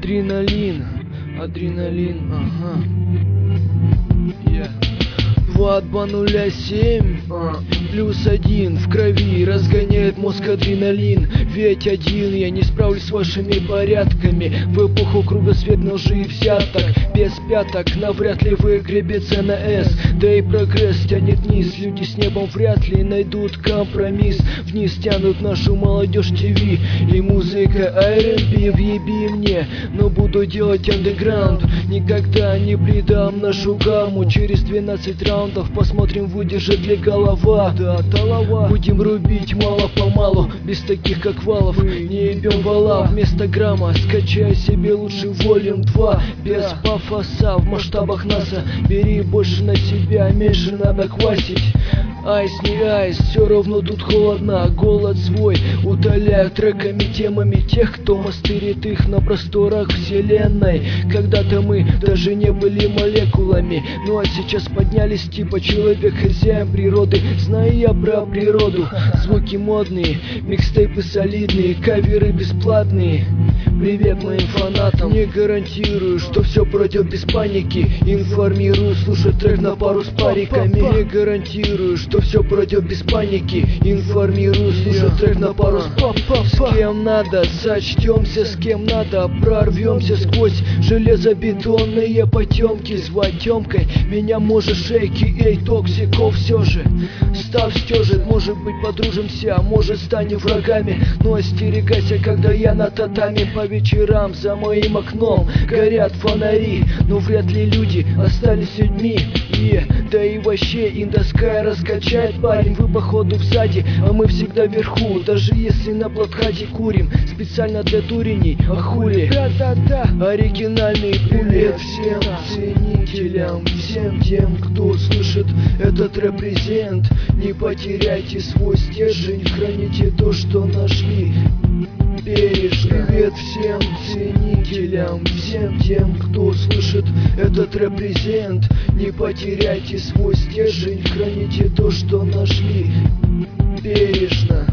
Адреналин, адреналин, ага. 2207 +1 в крови разгоняет мозг адреналин. Ведь один я не справлюсь с вашими порядками. В эпоху кругосветной лжи и взяток, без пяток навряд ли выгребется на S. Да и прогресс тянет вниз, люди с небом вряд ли найдут компромисс. Вниз тянут нашу молодежь ТВ и музыка R&B. Въеби мне, но буду делать андеграунд. Никогда не предам нашу гамму. Через 12 раундов посмотрим, выдержит ли голова. Да, талава. Будем рубить мало-помалу, без таких как Валов. Не ебем вала, вместо грамма скачай себе лучше волюм 2. Без пафоса в масштабах НАСА. Бери больше на себя, меньше надо квасить. Айс не айс, все равно тут холодно. Голод свой утоляю треками, темами тех, кто мастерит их на просторах вселенной. Когда-то мы даже не были молекулами, ну а сейчас поднялись типа человек хозяин природы. Знаю я про природу, звуки модные, микстейпы солидные, каверы бесплатные. Привет моим фанатам. Не гарантирую, что все пройдет без паники. Информирую, слушай трек на пару с париками. Не гарантирую, что все пройдет без паники. Информирую, слушай трек на пару с С кем надо, сочтемся, с кем надо, прорвемся сквозь железобетонные потемки. Звать Темкой меня можешь, шейки, эй, токсиков все же. Став стежит, может быть подружимся, может станем врагами. Но остерегайся, когда я на татами. По вечерам за моим окном горят фонари, но вряд ли люди остались людьми. Да и вообще индоскай раскачает парень. Вы походу сзади, а мы всегда вверху. Даже если на платхате курим, специально для дуреней, а хули. Оригинальные привет всем ценителям, всем тем, кто слышит этот репрезент. Не потеряйте свой стержень, храните то, что нашли бережно. Привет всем ценителям, всем тем, кто слышит этот репрезент. Не потеряйте свой стержень, храните то, что нашли бережно.